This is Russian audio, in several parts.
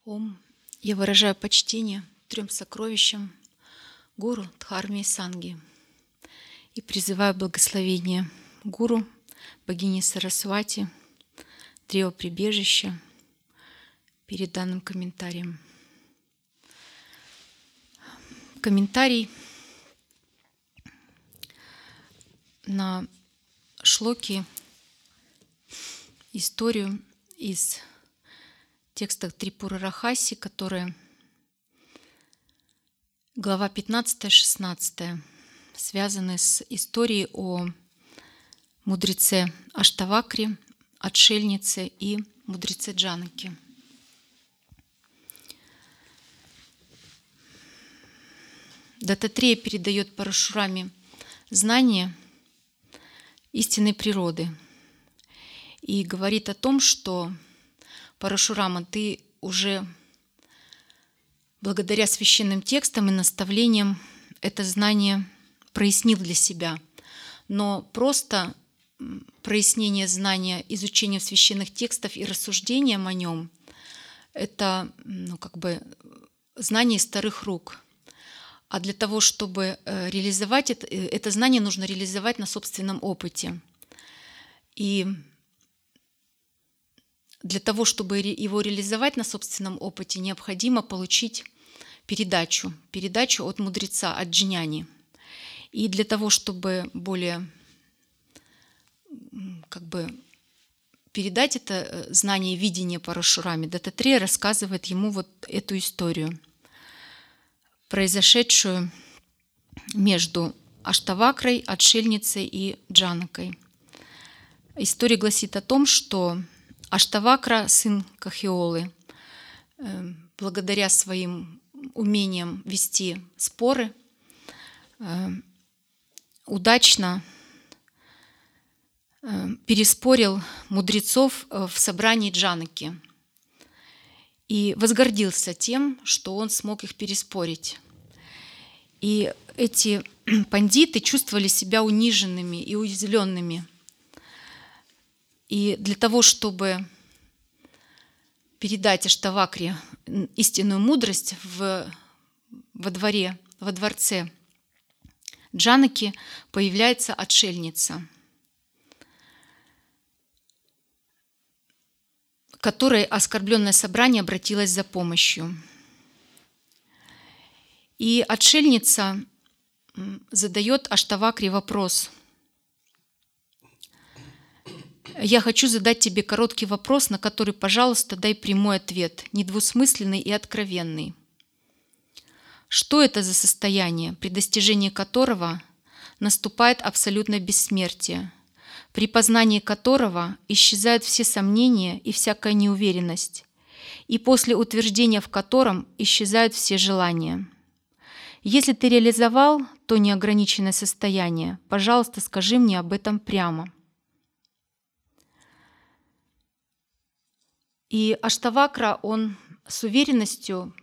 Ом. Я выражаю почтение трем сокровищам Гуру, Дхарме и Санги и призываю благословение Гуру, богини Сарасвати, древа прибежища перед данным комментарием. Комментарий на шлоки, историю из текстах Трипура Рахаси, которые глава 15-16 связаны с историей о мудреце Аштавакре, отшельнице и мудреце Джанаке. Даттатрея передает Парашураме знание истинной природы и говорит о том, что Парашурама, ты уже благодаря священным текстам и наставлениям это знание прояснил для себя. Но просто прояснение знания изучением священных текстов и рассуждением о нем – это знание из вторых рук. А для того, чтобы реализовать это знание нужно реализовать на собственном опыте. И для того, чтобы его реализовать на собственном опыте, необходимо получить передачу от мудреца, от джняни. И для того, чтобы более передать это знание и видение Парашураме, Даттатрея рассказывает ему вот эту историю, произошедшую между Аштавакрой, отшельницей и Джанакой. История гласит о том, что Аштавакра, сын Кахиолы, благодаря своим умениям вести споры, удачно переспорил мудрецов в собрании Джанаки и возгордился тем, что он смог их переспорить. И эти пандиты чувствовали себя униженными и уязвленными. И для того, чтобы передать Аштавакре истинную мудрость во дворце Джанаки, появляется отшельница, к которой оскорбленное собрание обратилось за помощью. И отшельница задает Аштавакре вопрос: «Я хочу задать тебе короткий вопрос, на который, пожалуйста, дай прямой ответ, недвусмысленный и откровенный. Что это за состояние, при достижении которого наступает абсолютное бессмертие, при познании которого исчезают все сомнения и всякая неуверенность, и после утверждения в котором исчезают все желания? Если ты реализовал то неограниченное состояние, пожалуйста, скажи мне об этом прямо». И Аштавакра, он с уверенностью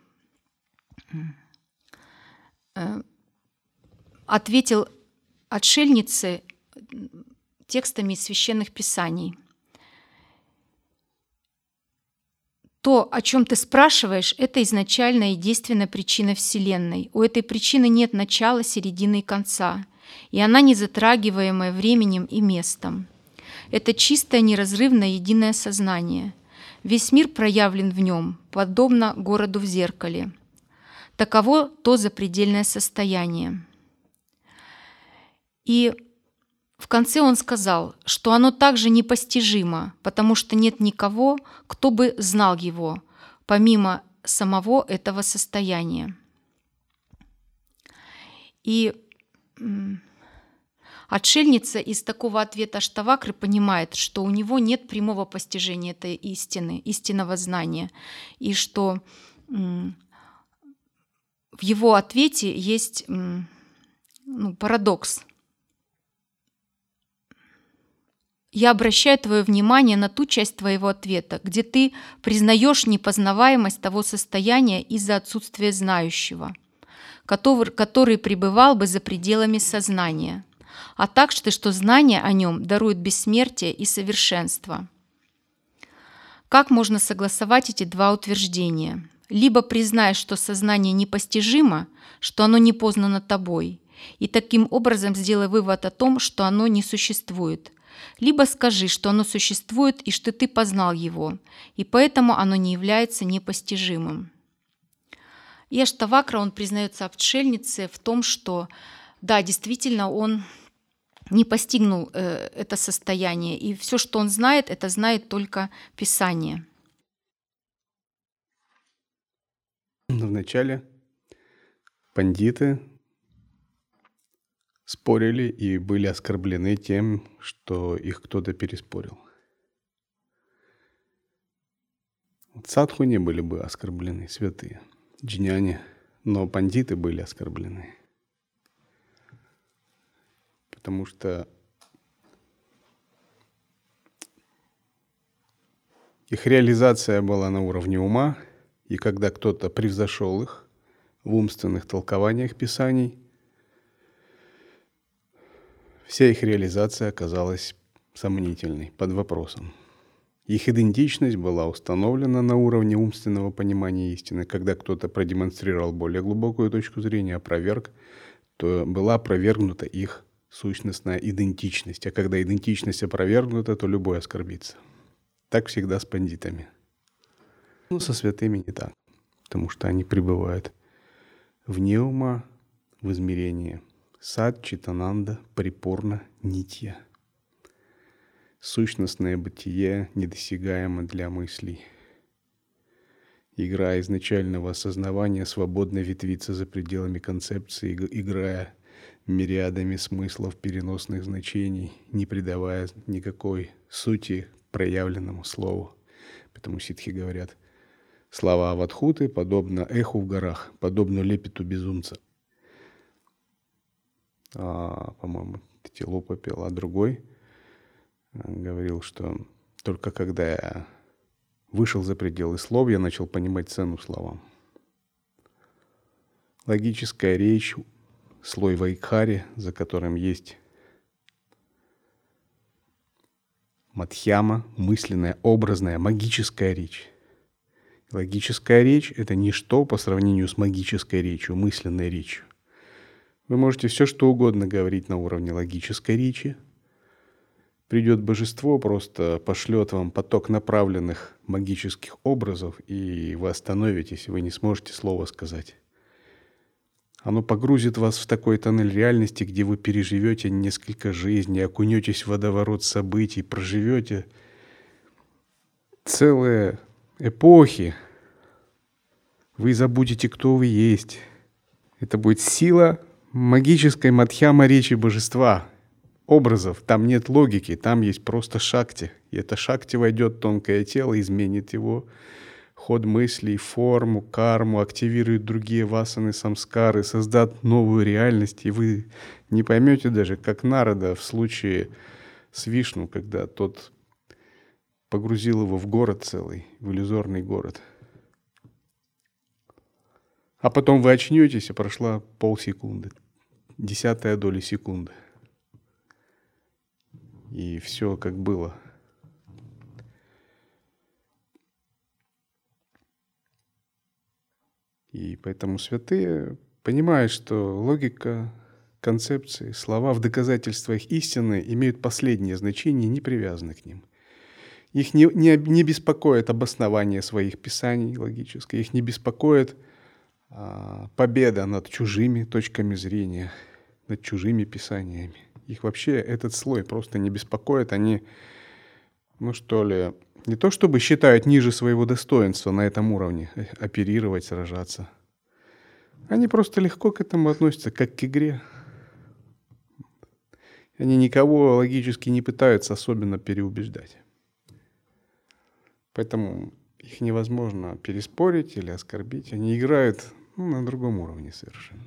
ответил отшельнице текстами из священных писаний. То, о чем ты спрашиваешь, это изначальная и действенная причина Вселенной. У этой причины нет начала, середины и конца, и она не затрагиваемая временем и местом. Это чистое, неразрывное, единое сознание. Весь мир проявлен в нем, подобно городу в зеркале. Таково то запредельное состояние. И в конце он сказал, что оно также непостижимо, потому что нет никого, кто бы знал его, помимо самого этого состояния. И отшельница из такого ответа Аштавакры понимает, что у него нет прямого постижения этой истины, истинного знания, и что в его ответе есть парадокс. Я обращаю твое внимание на ту часть твоего ответа, где ты признаешь непознаваемость того состояния из-за отсутствия знающего, который пребывал бы за пределами сознания, а также что знание о нем дарует бессмертие и совершенство. Как можно согласовать эти два утверждения? Либо признай, что сознание непостижимо, что оно не познано тобой, и таким образом сделай вывод о том, что оно не существует. Либо скажи, что оно существует и что ты познал его, и поэтому оно не является непостижимым. И Аштавакра, он признается отшельнице в том, что да, действительно, он не постигнул это состояние, и все, что он знает, это знает только Писание. Вначале пандиты спорили и были оскорблены тем, что их кто-то переспорил. Садху не были бы оскорблены, святые, джняни, но пандиты были оскорблены. Потому что их реализация была на уровне ума, и когда кто-то превзошел их в умственных толкованиях Писаний, вся их реализация оказалась сомнительной, под вопросом. Их идентичность была установлена на уровне умственного понимания истины. Когда кто-то продемонстрировал более глубокую точку зрения, опроверг, то была опровергнута их сущностная идентичность. А когда идентичность опровергнута, то любой оскорбится. Так всегда с пандитами. Но со святыми не так, потому что они пребывают вне ума, в измерении сад, читананда, парипурна, нитья. Сущностное бытие недосягаемо для мыслей. Игра изначального осознавания свободно ветвится за пределами концепции, играя мириадами смыслов переносных значений, не придавая никакой сути проявленному слову. Поэтому ситхи говорят, слова Авадхуты подобно эху в горах, подобно лепету безумца. По-моему, Титилопа пел, а другой говорил, что только когда я вышел за пределы слов, я начал понимать цену словам. Логическая речь, слой вайкхари, за которым есть мадхьяма, мысленная, образная, магическая речь. Логическая речь — это ничто по сравнению с магической речью, мысленной речью. Вы можете все, что угодно говорить на уровне логической речи. Придет божество, просто пошлет вам поток направленных магических образов, и вы остановитесь, вы не сможете слова сказать. Оно погрузит вас в такой тоннель реальности, где вы переживете несколько жизней, окунетесь в водоворот событий, проживете целые эпохи. Вы забудете, кто вы есть. Это будет сила магической мадхьяма речи божества, образов. Там нет логики, там есть просто шакти. И это шакти войдет в тонкое тело, изменит его ход мыслей, форму, карму, активирует другие васаны, самскары, создаст новую реальность. И вы не поймете даже, как Нарада в случае с Вишну, когда тот погрузил его в город целый, в иллюзорный город. А потом вы очнетесь, и прошла полсекунды, 1/10 доли секунды. И все как было. И поэтому святые понимают, что логика, концепции, слова в доказательствах истины имеют последнее значение, не привязаны к ним. Их не беспокоит обоснование своих писаний логическое, их не беспокоит победа над чужими точками зрения, над чужими писаниями. Их вообще этот слой просто не беспокоит. Они, не то чтобы считают ниже своего достоинства на этом уровне оперировать, сражаться. Они просто легко к этому относятся, как к игре. Они никого логически не пытаются особенно переубеждать. Поэтому их невозможно переспорить или оскорбить. Они играют на другом уровне совершенно.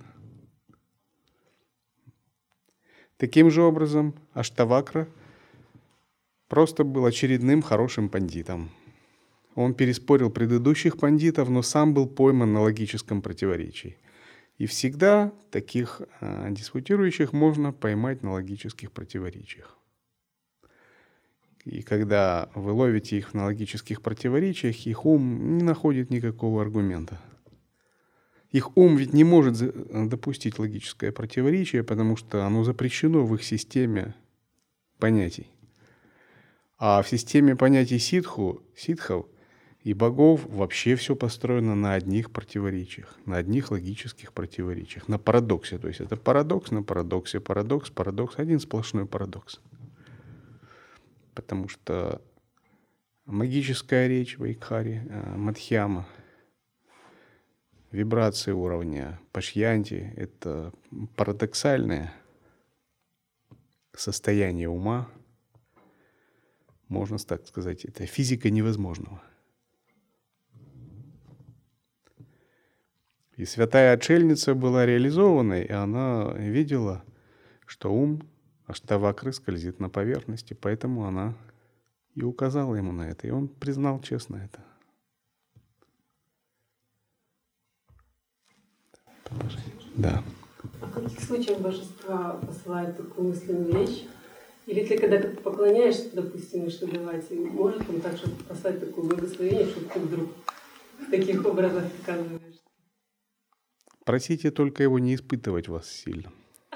Таким же образом, Аштавакра просто был очередным хорошим пандитом. Он переспорил предыдущих пандитов, но сам был пойман на логическом противоречии. И всегда таких диспутирующих можно поймать на логических противоречиях. И когда вы ловите их на логических противоречиях, их ум не находит никакого аргумента. Их ум ведь не может допустить логическое противоречие, потому что оно запрещено в их системе понятий. А в системе понятий ситхов и богов вообще все построено на одних противоречиях, на одних логических противоречиях, на парадоксе. То есть это парадокс на парадоксе, парадокс, один сплошной парадокс. Потому что магическая речь Вайкхари, Мадхьяма, вибрации уровня Пашьянти — это парадоксальное состояние ума, можно так сказать, это физика невозможного. И святая отшельница была реализованной, и она видела, что ум Аштавакры скользит на поверхности, поэтому она и указала ему на это, и он признал честно это. Да. А в каких случаях божества посылают такую мысленную речь? Или ты, когда ты поклоняешься, допустим, что давать, может он также послать такое благословение, что ты вдруг в таких образах оказываешься? Просите только его не испытывать вас сильно.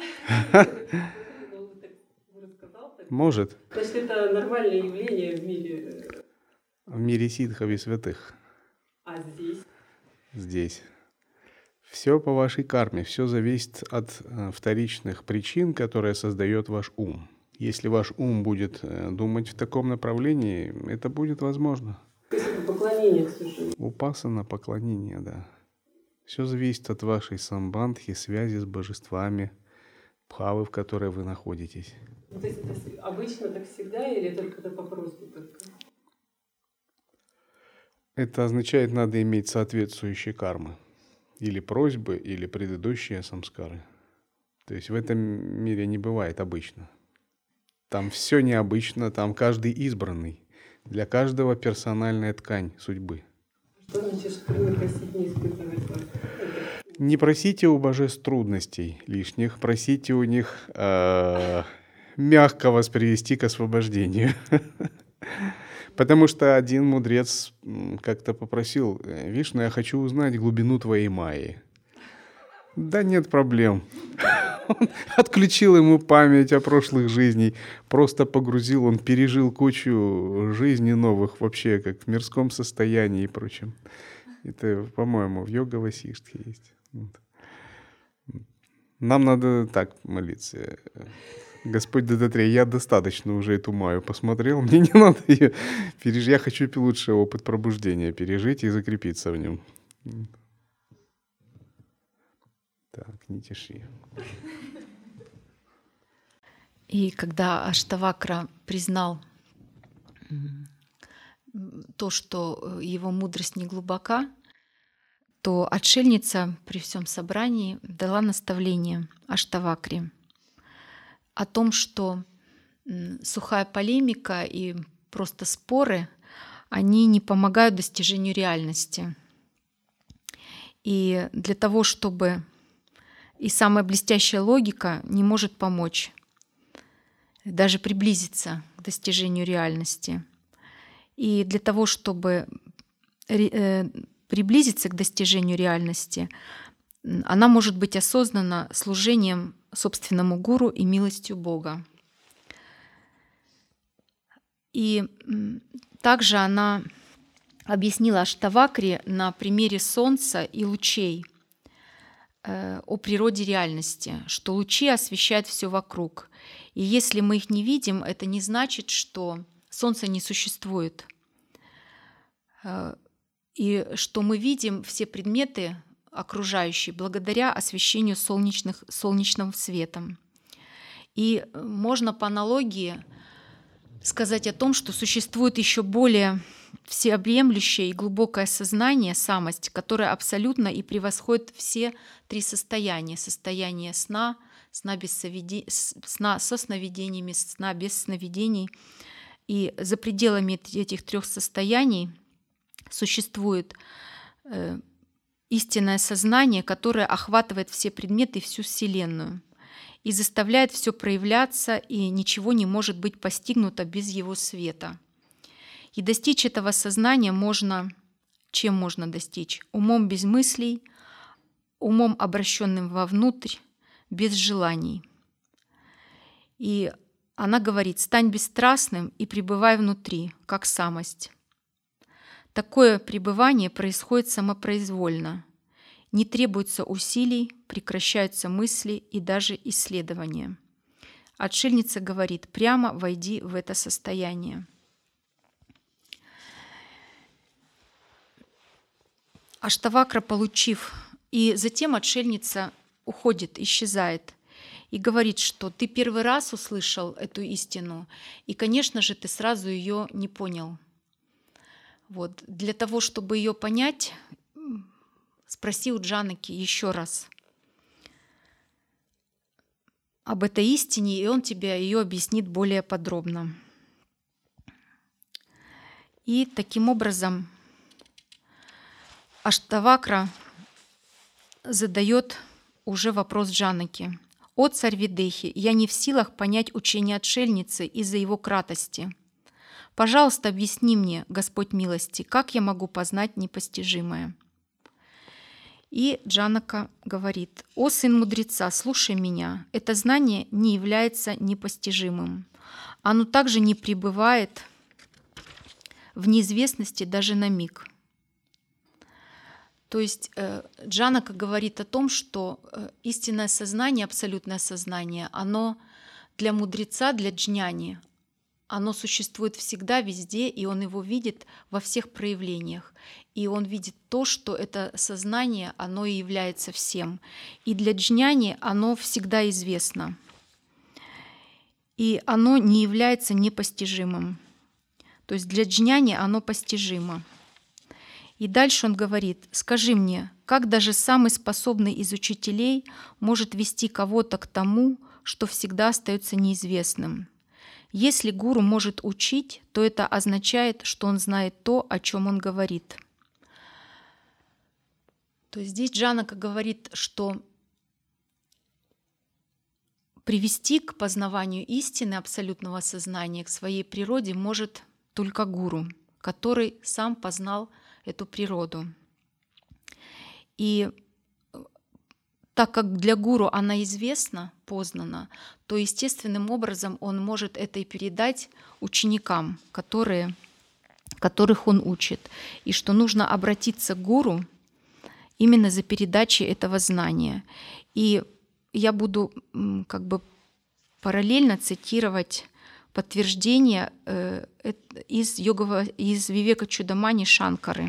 Может. Значит, это нормальное явление в мире. В мире ситхов и святых. А здесь? Здесь. Все по вашей карме, все зависит от вторичных причин, которые создает ваш ум. Если ваш ум будет думать в таком направлении, это будет возможно. То есть это поклонение, к сожалению. Упасана, поклонение, да. Все зависит от вашей самбандхи, связи с божествами, бхавы, в которой вы находитесь. То есть это обычно так всегда или только это по просьбе только? Это означает, надо иметь соответствующие кармы. Или просьбы, или предыдущие самскары. То есть в этом мире не бывает обычно. Там все необычно, там каждый избранный. Для каждого персональная ткань судьбы. Что значит, что не просить, не испытывать вас? Не просите у божеств трудностей лишних, просите у них мягко вас привести к освобождению. Потому что один мудрец как-то попросил: Вишну, я хочу узнать глубину твоей майи. Да нет проблем. Он отключил ему память о прошлых жизнях, просто погрузил, он пережил кучу жизней новых вообще, как в мирском состоянии и прочем. Это, по-моему, в Йога Васиштхе есть. Нам надо так молиться. Господь Дататрея, я достаточно уже эту майю посмотрел, мне не надо ее пережить. Я хочу лучше опыт пробуждения пережить и закрепиться в нем. Так, не тиши. И когда Аштавакра признал то, что его мудрость не глубока, то отшельница при всем собрании дала наставление Аштавакре о том, что сухая полемика и просто споры, они не помогают достижению реальности. И для того, чтобы... И самая блестящая логика не может помочь даже приблизиться к достижению реальности. И для того, чтобы приблизиться к достижению реальности, она может быть осознана служением собственному гуру и милостью Бога. И также она объяснила Аштавакре на примере солнца и лучей о природе реальности, что лучи освещают все вокруг. И если мы их не видим, это не значит, что солнце не существует. И что мы видим все предметы окружающие благодаря освещению солнечным светом. И можно по аналогии сказать о том, что существует еще более всеобъемлющее и глубокое сознание, самость, которое абсолютно и превосходит все три состояния. Состояние сна, сна со сновидениями, сна без сновидений. И за пределами этих трех состояний существует истинное сознание, которое охватывает все предметы и всю Вселенную. и заставляет все проявляться, и ничего не может быть постигнуто без его света. И достичь этого сознания можно, чем можно достичь? Умом без мыслей, умом, обращенным вовнутрь, без желаний. И она говорит: «Стань бесстрастным и пребывай внутри, как самость». Такое пребывание происходит самопроизвольно. Не требуется усилий, прекращаются мысли и даже исследования. Отшельница говорит: прямо войди в это состояние. Аштавакра, получив, и затем отшельница уходит, исчезает и говорит, что ты первый раз услышал эту истину, и, конечно же, ты сразу ее не понял. Вот. Для того, чтобы ее понять, спроси у Джанаки еще раз об этой истине, и он тебе ее объяснит более подробно. И таким образом Аштавакра задает уже вопрос Джанаки. «О царь Видехи, я не в силах понять учение отшельницы из-за его кратости. Пожалуйста, объясни мне, Господь милости, как я могу познать непостижимое?» И Джанака говорит: «О сын мудреца, слушай меня, это знание не является непостижимым. Оно также не пребывает в неизвестности даже на миг». То есть Джанака говорит о том, что истинное сознание, абсолютное сознание, оно для мудреца, для джняни, оно существует всегда, везде, и он его видит во всех проявлениях. И он видит то, что это сознание, оно и является всем. И для джняни оно всегда известно. И оно не является непостижимым. То есть для джняни оно постижимо. И дальше он говорит: «Скажи мне, как даже самый способный из учителей может вести кого-то к тому, что всегда остается неизвестным? Если гуру может учить, то это означает, что он знает то, о чем он говорит». То есть здесь Джанака говорит, что привести к познаванию истины, абсолютного сознания, к своей природе может только гуру, который сам познал эту природу. И так как для гуру она известна, познана, то естественным образом он может это и передать ученикам, которых он учит. И что нужно обратиться к гуру именно за передачей этого знания. И я буду параллельно цитировать подтверждение из Вивека Чудамани Шанкары.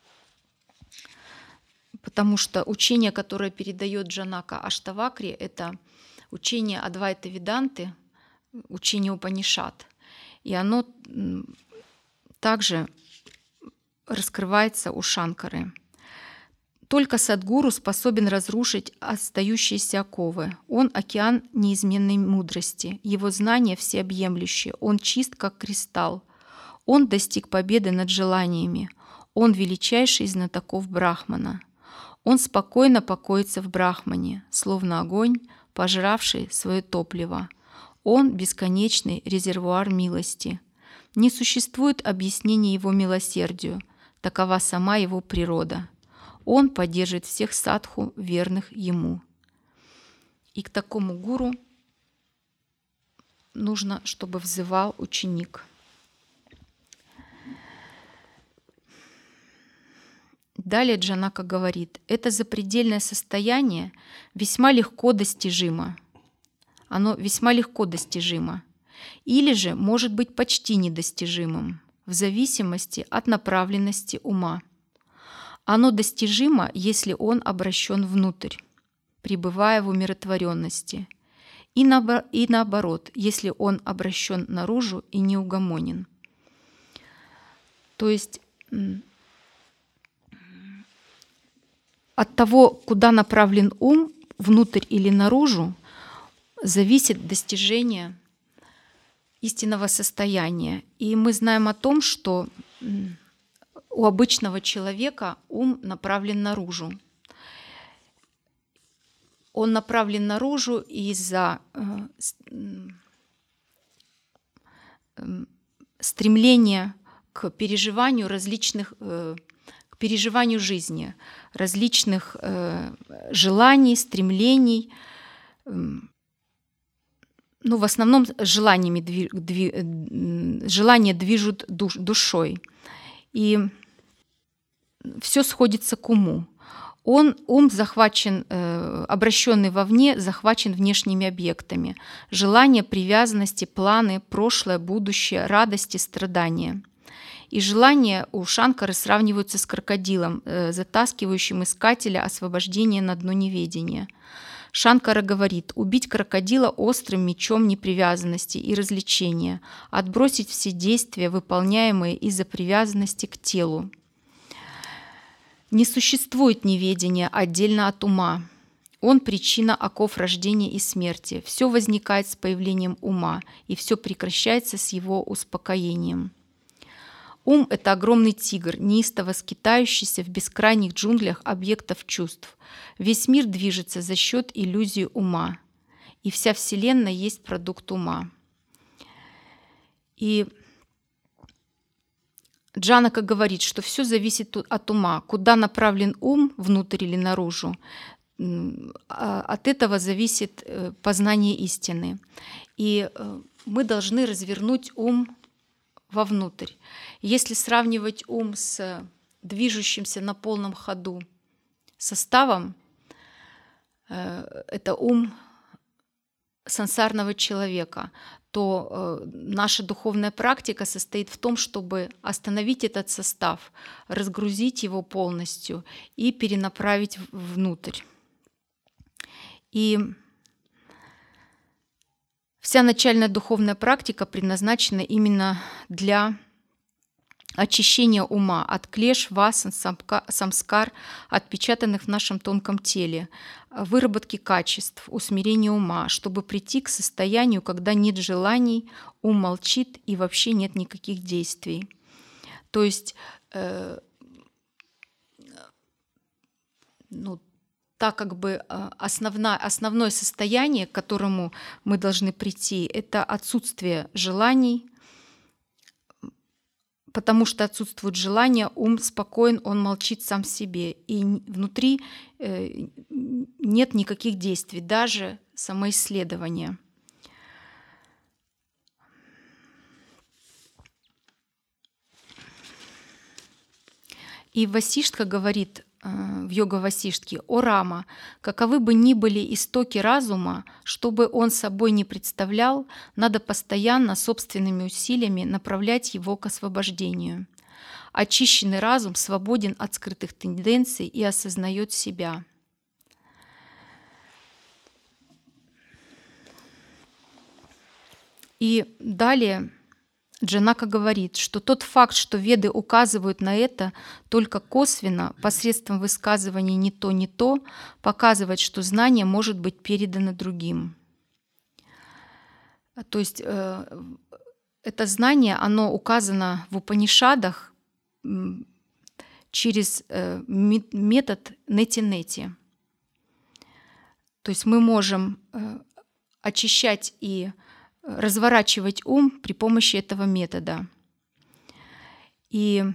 Потому что учение, которое передает Джанака Аштавакре, это учение Адвайта Веданты, учение Упанишад. И оно также раскрывается у Шанкары. Только Садгуру способен разрушить остающиеся оковы. Он — океан неизменной мудрости. Его знания всеобъемлющие. Он чист, как кристалл. Он достиг победы над желаниями. Он величайший из знатоков Брахмана. Он спокойно покоится в Брахмане, словно огонь, пожравший свое топливо. Он — бесконечный резервуар милости. Не существует объяснения его милосердию. Такова сама его природа. Он поддержит всех садху, верных ему. И к такому гуру нужно, чтобы взывал ученик. Далее Джанака говорит: это запредельное состояние весьма легко достижимо. Оно весьма легко достижимо. Или же может быть почти недостижимым, в зависимости от направленности ума. Оно достижимо, если он обращен внутрь, пребывая в умиротворенности, и наоборот, если он обращен наружу и неугомонен. То есть от того, куда направлен ум, внутрь или наружу, зависит достижение истинного состояния. И мы знаем о том, что у обычного человека ум направлен наружу. он направлен наружу из-за стремления к переживанию к переживанию жизни, различных желаний, стремлений. В основном желания движут душой. И все сходится к уму. Ум захвачен, обращенный вовне, захвачен внешними объектами. Желания, привязанности, планы, прошлое, будущее, радости, страдания. И желания у Шанкары сравниваются с крокодилом, затаскивающим искателя освобождения на дно неведения. Шанкара говорит: убить крокодила острым мечом непривязанности и развлечения, отбросить все действия, выполняемые из-за привязанности к телу. Не существует неведения отдельно от ума. Он причина оков рождения и смерти. Все возникает с появлением ума, и все прекращается с его успокоением. Ум — это огромный тигр, неистово скитающийся в бескрайних джунглях объектов чувств. Весь мир движется за счет иллюзии ума, и вся Вселенная есть продукт ума. И Джанака говорит, что все зависит от ума. Куда направлен ум, внутрь или наружу, от этого зависит познание истины. И мы должны развернуть ум вовнутрь. Если сравнивать ум с движущимся на полном ходу составом, это ум сансарного человека, то наша духовная практика состоит в том, чтобы остановить этот состав, разгрузить его полностью и перенаправить внутрь. И вся начальная духовная практика предназначена именно для очищения ума от клеш, васан, самскар, отпечатанных в нашем тонком теле, выработки качеств, усмирения ума, чтобы прийти к состоянию, когда нет желаний, ум молчит и вообще нет никаких действий. То есть так как бы основное состояние, к которому мы должны прийти, это отсутствие желаний. Потому что отсутствует желание, ум спокоен, он молчит сам в себе. И внутри нет никаких действий, даже самоисследования. И Васиштха говорит в йога-васиштхе: «О Рама, каковы бы ни были истоки разума, чтобы он собой не представлял, надо постоянно собственными усилиями направлять его к освобождению. Очищенный разум свободен от скрытых тенденций и осознает себя». И далее Джанака говорит, что тот факт, что Веды указывают на это только косвенно, посредством высказывания «не то», показывает, что знание может быть передано другим. То есть это знание, оно указано в Упанишадах через метод нети-нети. То есть мы можем очищать и разворачивать ум при помощи этого метода. И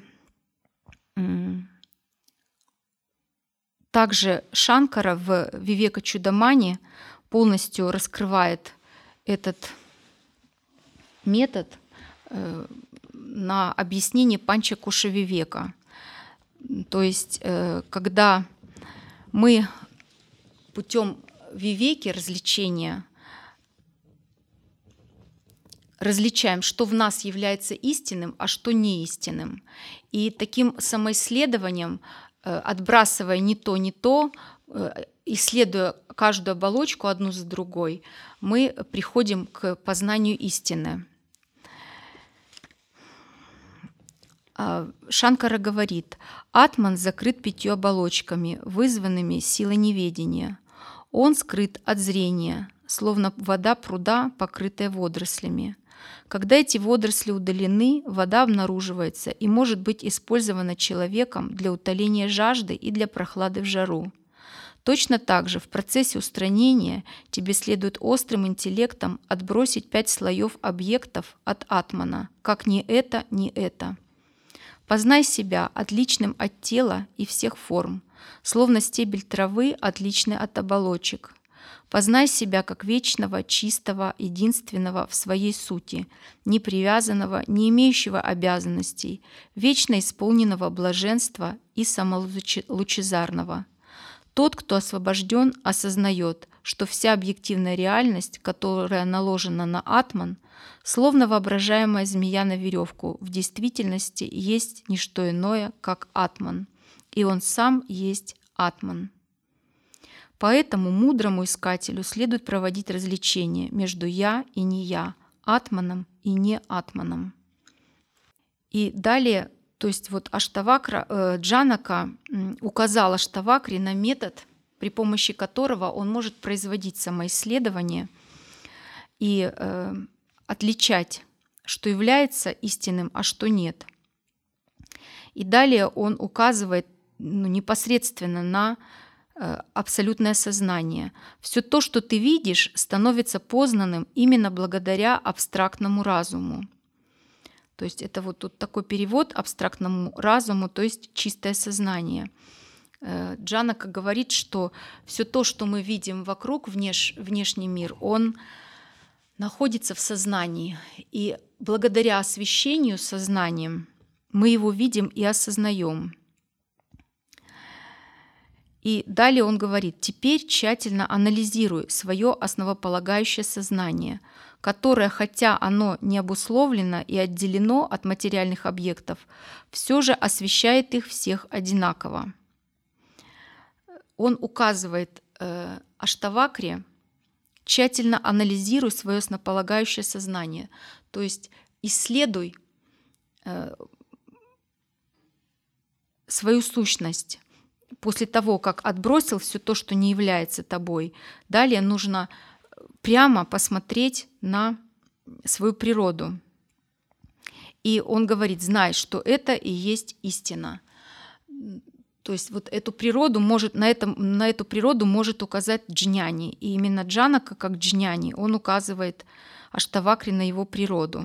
также Шанкара в Вивека-чудамани полностью раскрывает этот метод на объяснение панча-коша-вивека. То есть когда мы путем вивеки, развлечения, различаем, что в нас является истинным, а что неистинным. И таким самоисследованием, отбрасывая не то, исследуя каждую оболочку одну за другой, мы приходим к познанию истины. Шанкара говорит: «Атман закрыт 5 оболочками, вызванными силой неведения. Он скрыт от зрения, словно вода пруда, покрытая водорослями. Когда эти водоросли удалены, вода обнаруживается и может быть использована человеком для утоления жажды и для прохлады в жару. Точно так же в процессе устранения тебе следует острым интеллектом отбросить 5 слоев объектов от атмана, как ни это, ни это. Познай себя отличным от тела и всех форм, словно стебель травы отличный от оболочек. Познай себя как вечного, чистого, единственного в своей сути, не привязанного, не имеющего обязанностей, вечно исполненного блаженства и самолучезарного. Тот, кто освобожден, осознает, что вся объективная реальность, которая наложена на атман, словно воображаемая змея на веревку, в действительности есть не что иное, как атман, и он сам есть атман. Поэтому мудрому искателю следует проводить различение между «я» и «не я», атманом и не атманом. И далее, то есть вот Аштавакра, Джанака указал Аштавакре на метод, при помощи которого он может производить самоисследование и отличать, что является истинным, а что нет. И далее он указывает непосредственно на абсолютное сознание. Все то, что ты видишь, становится познанным именно благодаря абстрактному разуму. То есть это вот тут такой перевод абстрактному разуму, то есть чистое сознание. Джанака говорит, что все то, что мы видим вокруг, внешний мир, он находится в сознании. И благодаря освещению сознанием мы его видим и осознаем. И далее он говорит: теперь тщательно анализируй свое основополагающее сознание, которое, хотя оно не обусловлено и отделено от материальных объектов, все же освещает их всех одинаково. Он указывает Аштавакре: тщательно анализируй свое основополагающее сознание, то есть исследуй свою сущность. После того, как отбросил все то, что не является тобой, далее нужно прямо посмотреть на свою природу. И он говорит: знай, что это и есть истина. То есть вот эту природу на эту природу может указать джняни. И именно Джанака, как джняни, он указывает Аштавакре на его природу.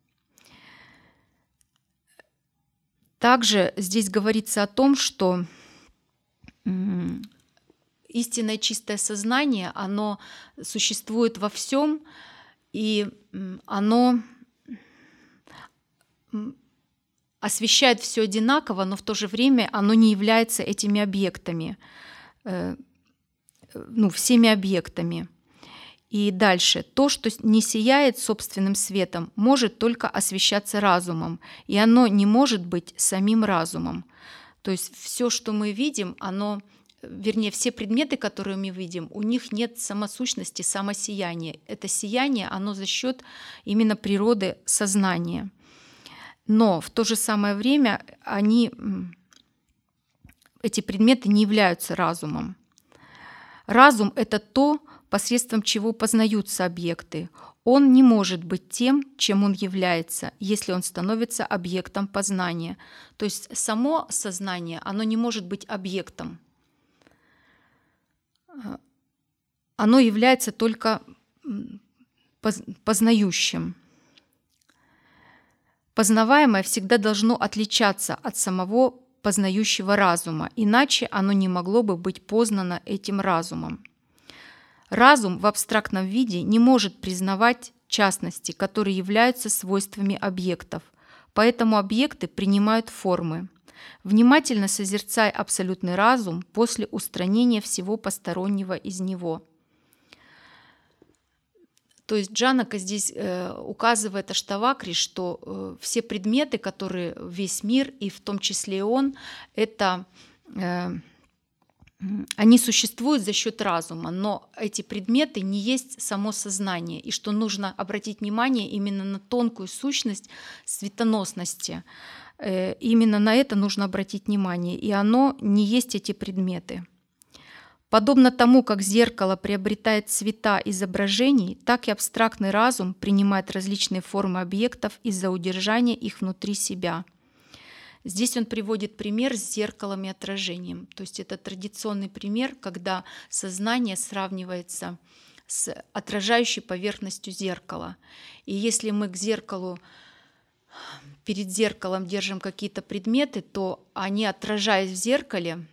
Также здесь говорится о том, что истинное чистое сознание, оно существует во всем, и оно освещает все одинаково, но в то же время оно не является этими объектами, всеми объектами. И дальше: то, что не сияет собственным светом, может только освещаться разумом, и оно не может быть самим разумом. То есть все, что мы видим, все предметы, которые мы видим, у них нет самосущности, самосияния. Это сияние, оно за счет именно природы сознания. Но в то же самое время эти предметы не являются разумом. Разум — это то, посредством чего познаются объекты. Он не может быть тем, чем он является, если он становится объектом познания. То есть само сознание, оно не может быть объектом. Оно является только познающим. Познаваемое всегда должно отличаться от самого познающего разума, иначе оно не могло бы быть познано этим разумом. Разум в абстрактном виде не может признавать частности, которые являются свойствами объектов, поэтому объекты принимают формы. Внимательно созерцай абсолютный разум после устранения всего постороннего из него. То есть Джанака здесь указывает Аштавакре, что все предметы, которые весь мир, и в том числе и он, они существуют за счет разума, но эти предметы не есть само сознание, и что нужно обратить внимание именно на тонкую сущность светоносности. Именно на это нужно обратить внимание, и оно не есть эти предметы. Подобно тому, как зеркало приобретает цвета изображений, так и абстрактный разум принимает различные формы объектов из-за удержания их внутри себя. Здесь он приводит пример с зеркалом и отражением. То есть это традиционный пример, когда сознание сравнивается с отражающей поверхностью зеркала. И если мы к зеркалу, перед зеркалом держим какие-то предметы, то они, отражаясь в зеркале,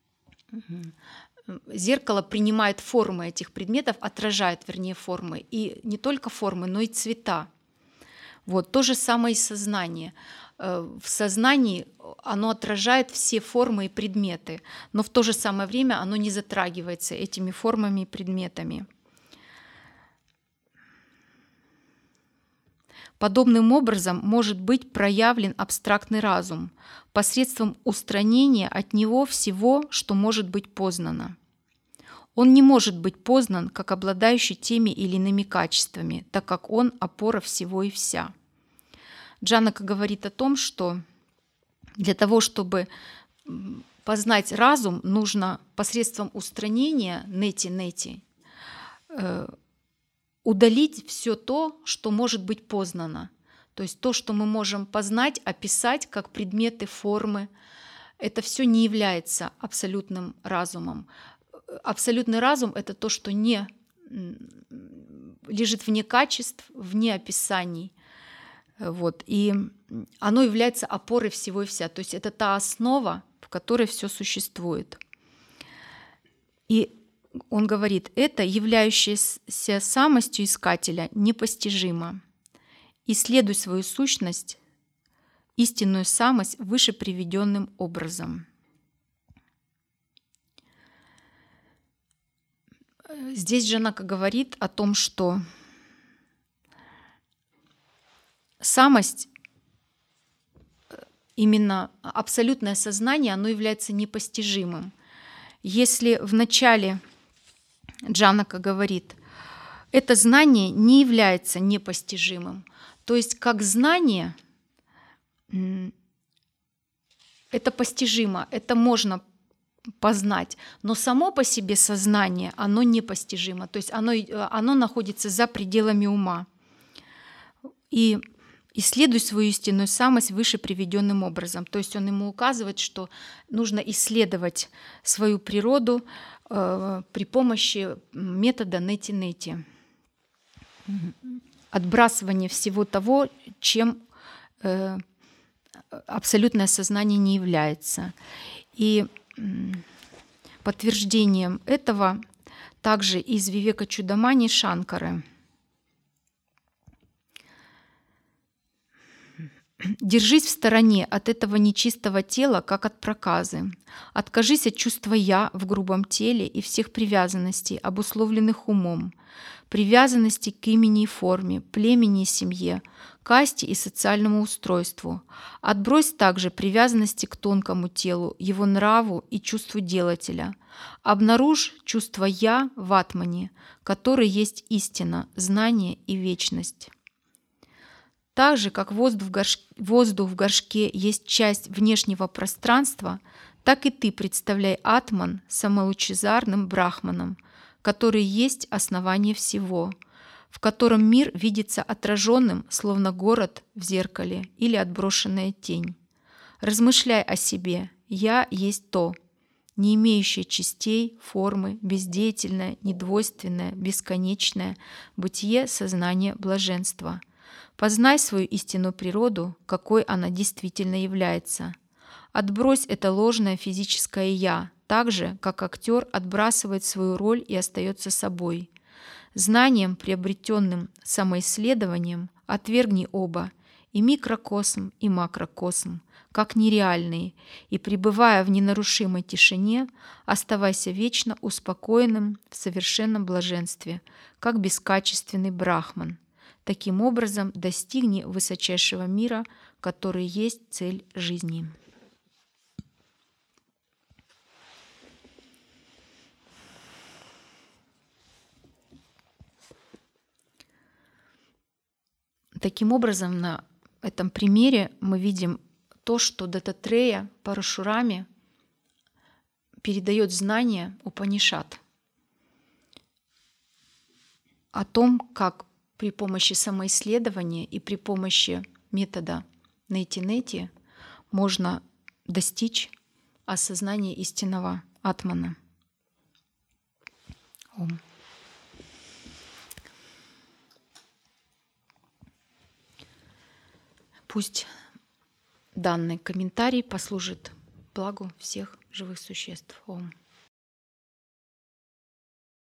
зеркало принимает формы этих предметов, отражает, вернее, формы. И не только формы, но и цвета. Вот, то же самое и сознание. В сознании оно отражает все формы и предметы, но в то же самое время оно не затрагивается этими формами и предметами. Подобным образом может быть проявлен абстрактный разум посредством устранения от него всего, что может быть познано. Он не может быть познан как обладающий теми или иными качествами, так как он опора всего и вся. Джанака говорит о том, что для того, чтобы познать разум, нужно посредством устранения нети-нети удалить все то, что может быть познано. То есть то, что мы можем познать, описать как предметы, формы, это все не является абсолютным разумом. Абсолютный разум — это то, что не лежит вне качеств, вне описаний. Вот. И оно является опорой всего и вся. То есть это та основа, в которой все существует. И он говорит, это, являющееся самостью искателя, непостижимо. Исследуй свою сущность, истинную самость выше приведенным образом. Здесь Джанака говорит о том, что самость, именно абсолютное сознание, оно является непостижимым. Если вначале Джанака говорит, это знание не является непостижимым, то есть как знание это постижимо, это можно познать, но само по себе сознание, оно непостижимо, то есть оно находится за пределами ума. И исследуй свою истинную самость выше приведенным образом. То есть он ему указывает, что нужно исследовать свою природу при помощи метода нети-нети. Отбрасывание всего того, чем абсолютное сознание не является. И подтверждением этого также из Вивека Чудамани Шанкары. Держись в стороне от этого нечистого тела, как от проказы. Откажись от чувства «я» в грубом теле и всех привязанностей, обусловленных умом, привязанности к имени и форме, племени и семье, касте и социальному устройству. Отбрось также привязанности к тонкому телу, его нраву и чувству делателя. Обнаружь чувство «я» в атмане, который есть истина, знание и вечность. Так же, как воздух в горшке есть часть внешнего пространства, так и ты представляй атман самолучезарным брахманом, который есть основание всего, в котором мир видится отраженным, словно город в зеркале или отброшенная тень. Размышляй о себе. «Я есть то», не имеющее частей, формы, бездеятельное, недвойственное, бесконечное, бытие, сознание, блаженство. Познай свою истинную природу, какой она действительно является. Отбрось это ложное физическое «я», так же, как актер отбрасывает свою роль и остается собой. Знанием, приобретенным самоисследованием, отвергни оба, и микрокосм, и макрокосм, как нереальные, и, пребывая в ненарушимой тишине, оставайся вечно успокоенным в совершенном блаженстве, как бескачественный брахман. Таким образом, достигни высочайшего мира, который есть цель жизни. Таким образом, на этом примере мы видим то, что Даттатрея Парашураме передает знания Упанишад о том, как при помощи самоисследования и при помощи метода нети-нети можно достичь осознания истинного атмана. Ом. Пусть данный комментарий послужит благу всех живых существ. Ом.